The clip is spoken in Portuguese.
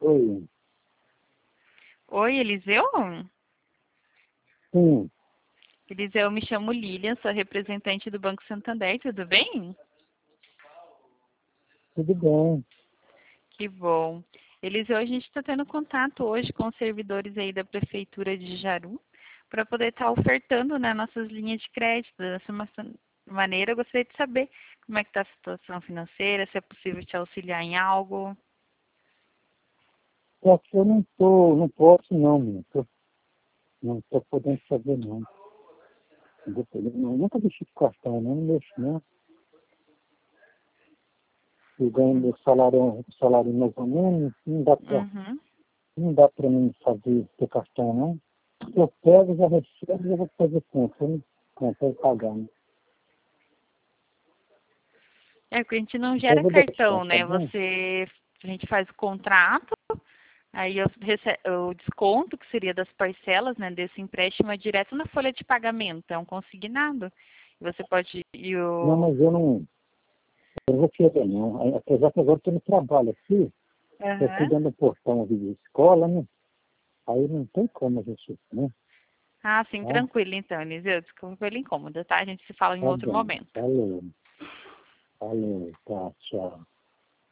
Oi. Oi, Eliseu? Sim, Eliseu, me chamo Lilian, sou representante do Banco Santander, tudo bem? tudo bem. Que bom. Eliseu, a gente está tendo contato hoje com os servidores aí da Prefeitura de Jaru para poder estar ofertando, né, nossas linhas de crédito. Dessa maneira, eu gostaria de saber como é que está a situação financeira, se é possível te auxiliar em algo. Só que eu não posso não, meu. Não tô podendo fazer não. Nunca mexi com cartão, não mexo não. Eu ganho meu salário mais ou menos, Uhum. não dá para mim fazer ter cartão não. Se eu pego, já recebo, já vou fazer conta, né? Conta e pagar, né? É porque a gente não Então eu gera vou deixar, cartão, tá né? bom? A gente faz o contrato. Aí o desconto, que seria das parcelas, né, desse empréstimo, é direto na folha de pagamento, é um consignado. E você pode. Não, mas eu vou querer não. Apesar que agora eu tô no trabalho aqui, estou Aham. cuidando do portão ali de escola, né? Aí não tem como a gente, né? Ah, sim, Tá? tranquilo então, Eliseu. Desculpa pelo incômodo, tá? A gente se fala em Tá outro bom. momento. Falou. Falou. Tá, tchau.